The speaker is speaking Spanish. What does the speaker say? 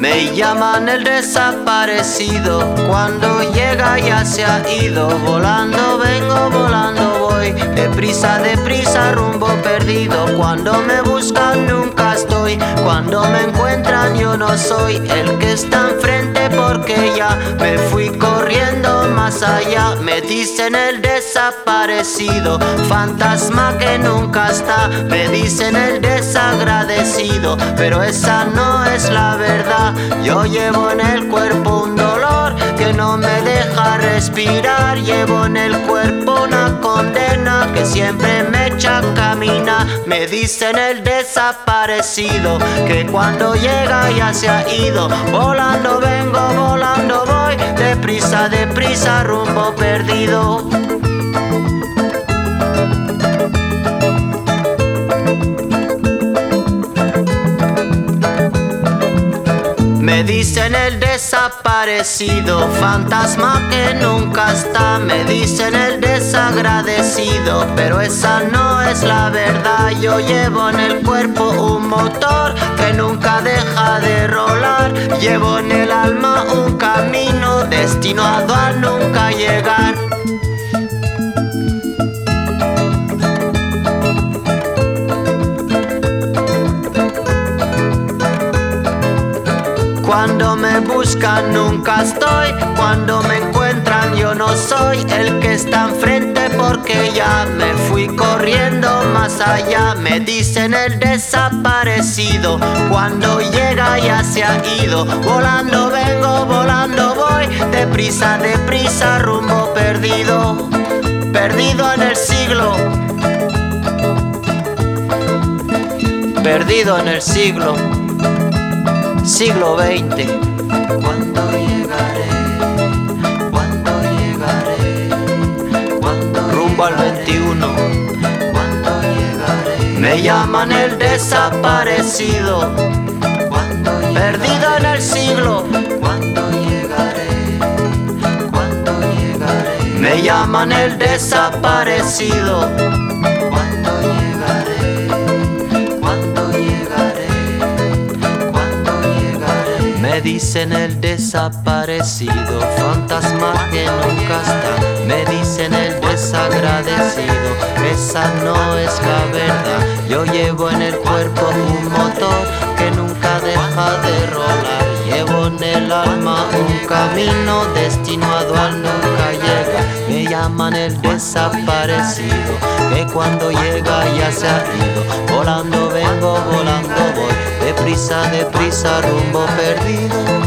Me llaman el desaparecido, cuando llega ya se ha ido. Volando vengo, volando voy, deprisa, rumbo perdido. Cuando me buscan nunca estoy, cuando me encuentran yo no soy el que está enfrente, porque ya me fui corriendo más allá. Me dicen el desaparecido, fantasma que nunca está. Me dicen el desagradecido, pero esa no es la verdad. Yo llevo en el cuerpo un dolor que no me deja respirar. Llevo en el cuerpo una condena que siempre me echa a caminar. Me dicen el desaparecido, que cuando llega ya se ha ido. Volando vengo, volando voy, deprisa, rumbo perdido. Me dicen el desaparecido, fantasma que nunca está. Me dicen el desagradecido, pero esa no es la verdad. Yo llevo en el cuerpo un motor que nunca deja de rolar. Llevo en el alma un camino destinado a nunca llegar. Cuando me buscan nunca estoy, cuando me encuentran yo no soy el que está enfrente, porque ya me fui corriendo más allá. Me dicen el desaparecido, cuando llega ya se ha ido. Volando vengo, volando voy, deprisa, rumbo perdido. Perdido en el siglo, perdido en el siglo XX. ¿Cuándo llegaré? ¿Cuándo llegaré? ¿Cuándo rumbo al 21? ¿Cuándo llegaré? Me llaman el desaparecido, ¿Cuándo perdido en el siglo. ¿Cuándo llegaré? ¿Cuándo llegaré? Me llaman el desaparecido. ¿Cuándo llegaré? ¿Cuándo llegaré? ¿Cuándo llegaré? Me dicen el desaparecido, fantasma que nunca está. Me dicen el desagradecido, esa no es la verdad. Yo llevo en el cuerpo un motor que nunca deja de rolar. Llevo en el alma un camino destinado a nunca llegar. Me llaman el desaparecido, que cuando llega ya se ha ido. Volando vengo, volando voy, deprisa, rumbo perdido.